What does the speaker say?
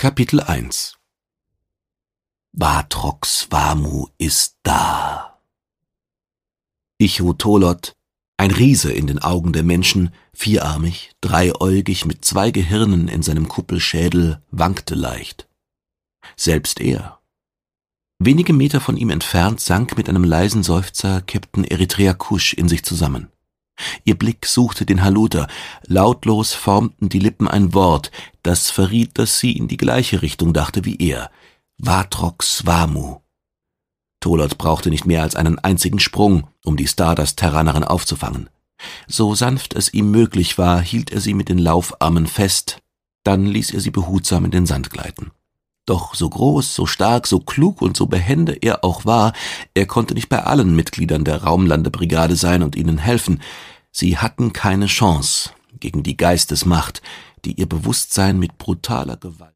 Kapitel 1 Vatrox Vamu ist da. Ichotolot, ein Riese in den Augen der Menschen, vierarmig, dreiäugig mit 2 Gehirnen in seinem Kuppelschädel, wankte leicht. Selbst er. Wenige Meter von ihm entfernt sank mit einem leisen Seufzer Captain Eritrea Kusch in sich zusammen. Ihr Blick suchte den Haluter, lautlos formten die Lippen ein Wort, das verriet, dass sie in die gleiche Richtung dachte wie er. Vatrox Vamu. Tolot brauchte nicht mehr als einen einzigen Sprung, um die Stardust-Terranerin aufzufangen. So sanft es ihm möglich war, hielt er sie mit den Laufarmen fest, dann ließ er sie behutsam in den Sand gleiten. Doch so groß, so stark, so klug und so behende er auch war, er konnte nicht bei allen Mitgliedern der Raumlandebrigade sein und ihnen helfen. Sie hatten keine Chance gegen die Geistesmacht, die ihr Bewusstsein mit brutaler Gewalt